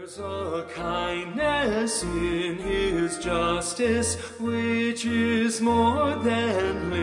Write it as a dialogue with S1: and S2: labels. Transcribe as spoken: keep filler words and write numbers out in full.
S1: There's a kindness in his justice which is more than